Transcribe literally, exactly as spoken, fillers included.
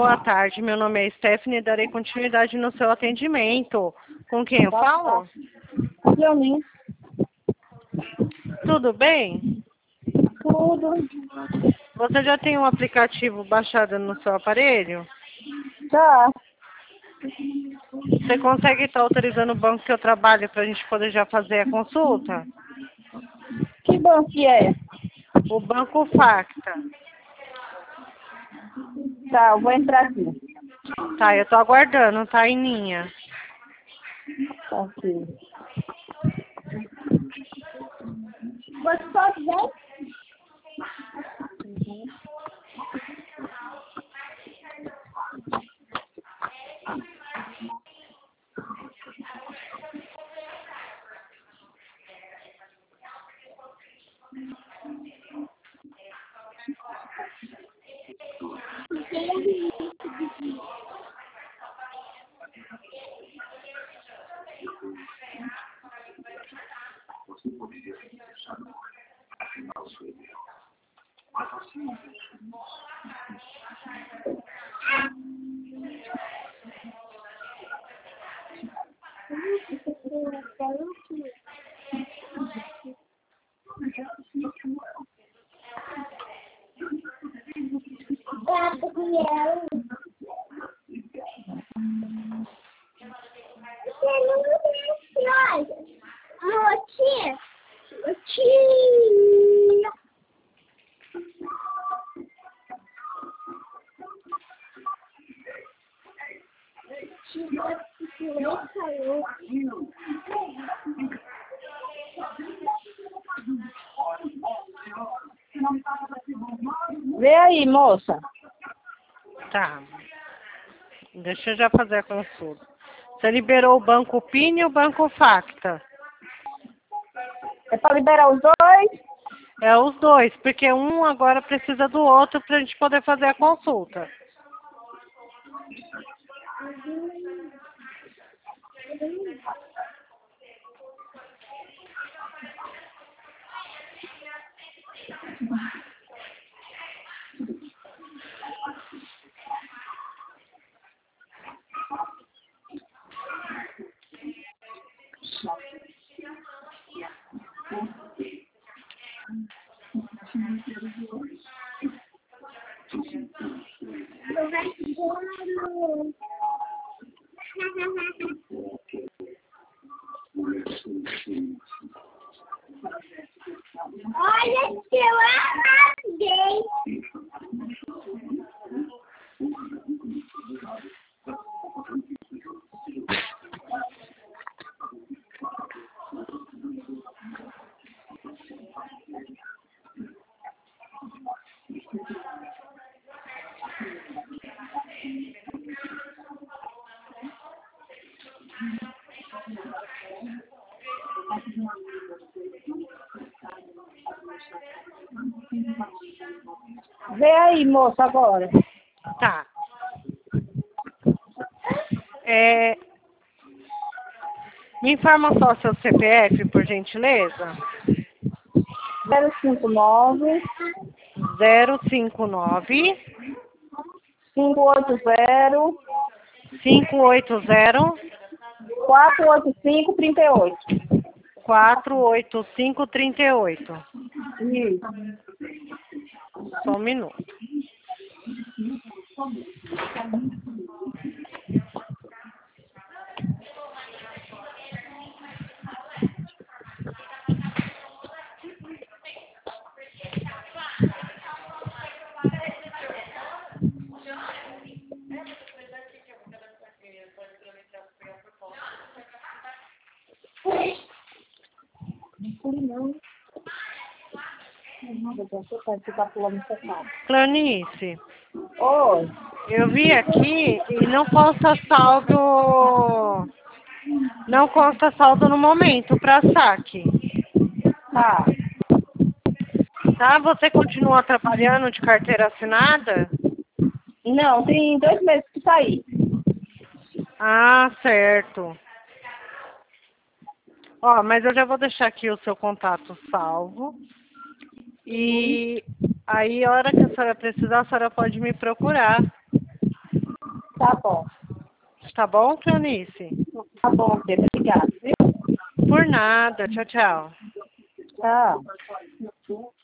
Boa tarde, meu nome é Stephanie e darei continuidade no seu atendimento. Com quem eu falo? Leonin. Tudo bem? Tudo. Você já tem um aplicativo baixado no seu aparelho? Já. Você consegue estar autorizando o banco que eu trabalho para a gente poder já fazer a consulta? Que banco que é? O Banco Facta. Tá, eu vou entrar aqui. Tá, eu tô aguardando, tá em linha. Tá aqui. Você pode ver? Você poderia ter deixado morrer. Afinal, sou eu. Mas você não deixou. Vê aí, moça. Tá. Deixa eu já fazer a consulta. Você liberou o Banco PIN e o Banco Facta? É para liberar os dois? É os dois, porque um agora precisa do outro para a gente poder fazer a consulta. Olha que eu arrasei. Vê aí, moça, agora. Tá. É... Me informa só seu C P F, por gentileza. zero cinco nove, zero cinco nove, cinco oito zero, cinco oito zero, quatro oito cinco, três oito. quatro oito cinco, três oito. Isso. Só um minuto. Não. Você tá pulando secado. Clanice, Oi. eu vi aqui e não consta saldo. Não consta saldo no momento para saque. Tá. Tá? Você continua trabalhando de carteira assinada? Não, tem dois meses que saí. Ah, certo. Ó, mas eu já vou deixar aqui o seu contato salvo. E aí, a hora que a senhora precisar, a senhora pode me procurar. Tá bom. Tá bom, Cleonice? Tá bom, Pedro. Obrigada, viu? Por nada. Tchau, tchau. Tchau.